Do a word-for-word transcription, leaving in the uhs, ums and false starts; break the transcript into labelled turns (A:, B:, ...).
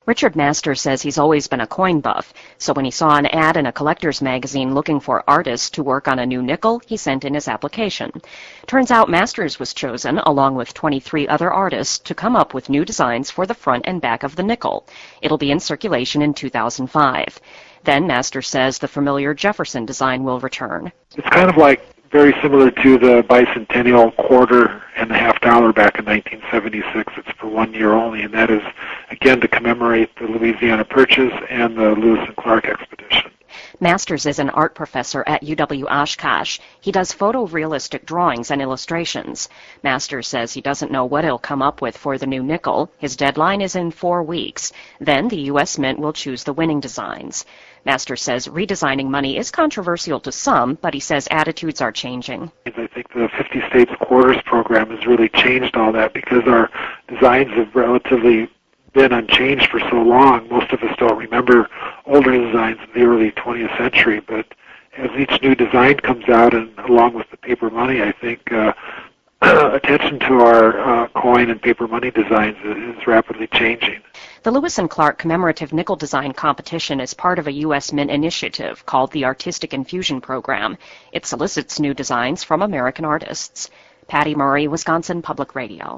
A: Richard Masters says he's always been a coin buff, so when he saw an ad in a collector's magazine looking for artists to work on a new nickel, he sent in his application. Turns out Masters was chosen, along with twenty-three other artists, to come up with new designs for the front and back of the nickel. It'll be in circulation in two thousand five. Then Masters says the familiar Jefferson design will return.
B: It's kind of like very similar to the bicentennial quarter and a half dollar back in nineteen seventy-six. It's for one year only, and that is, again, to commemorate the Louisiana Purchase and the Lewis and Clark expedition.
A: Masters is an art professor at U W Oshkosh. He does photorealistic drawings and illustrations. Masters says he doesn't know what he'll come up with for the new nickel. His deadline is in four weeks. Then the U S Mint will choose the winning designs. Masters says redesigning money is controversial to some, but he says attitudes are changing.
B: I think the fifty States Quarters program has really changed all that because our designs have relatively been unchanged for so long. Most of us don't remember older designs in the early twentieth century, but as each new design comes out, and along with the paper money, I think uh, attention to our uh, coin and paper money designs is rapidly changing.
A: The Lewis and Clark Commemorative Nickel Design Competition is part of a U S Mint initiative called the Artistic Infusion Program. It solicits new designs from American artists. Patty Murray, Wisconsin Public Radio.